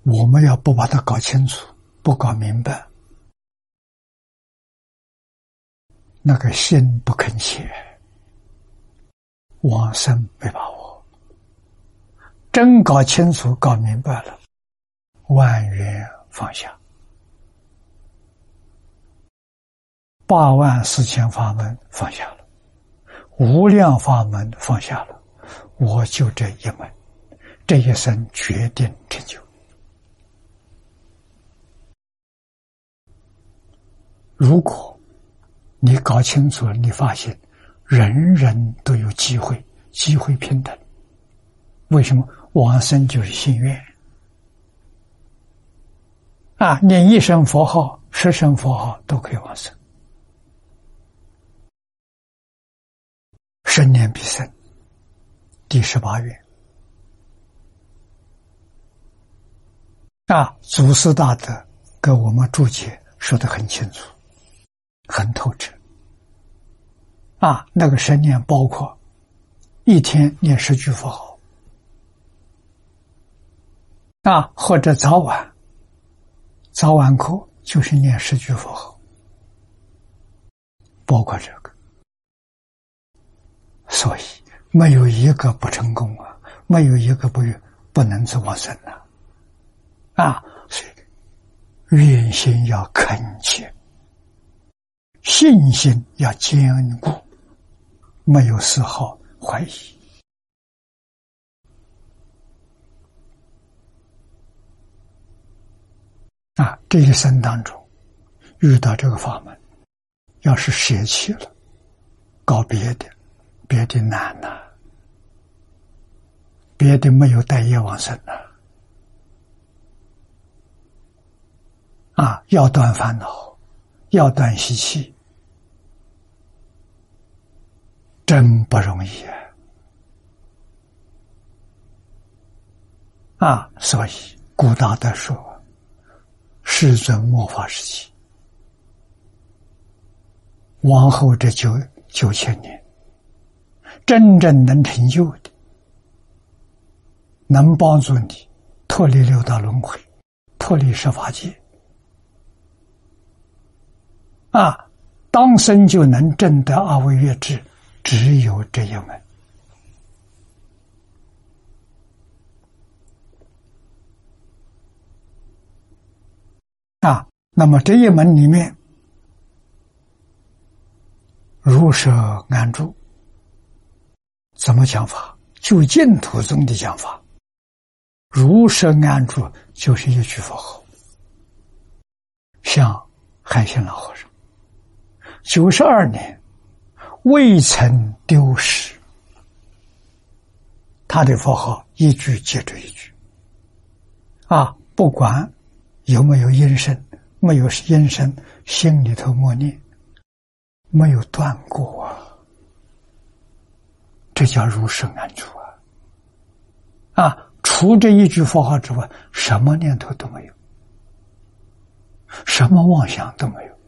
我们要不把它搞清楚，不搞明白，那个心不肯切，往生没把握。真搞清楚、搞明白了，万缘放下，84000法门放下了，无量法门放下了，我就这一门，这一生决定成就。如果你搞清楚了，你发现人人都有机会，机会平等。为什么？往生就是心愿啊！念1声佛号、10声佛号都可以往生，生念必生，第18愿啊！祖师大德给我们注解说得很清楚，很透彻啊！那个生念包括一天念10句佛号啊，或者早晚课就是念10句佛号，包括这个，所以没有一个不成功啊，没有一个不能做往生的啊！所以愿心要恳切，信心要坚固，没有丝毫怀疑啊！这一生当中遇到这个法门，要是舍弃了，搞别的难呐，别的没有带业往生呐啊！要断烦恼，要断习气，真不容易啊！所以古大德说，世尊末法时期，往后这9000年，真正能成就的，能帮助你脱离六道轮回，脱离十法界啊，当生就能证得阿惟越致，只有这一门啊。那么这一门里面，如舍安住怎么讲法？就净土中的讲法，如舍安住就是一句佛号，像海鲜老和尚92年未曾丢失，他的佛号一句接着一句啊，不管有没有音声，没有音声，心里头默念，没有断过啊，这叫如是安住啊！除这一句佛号之外，什么念头都没有，什么妄想都没有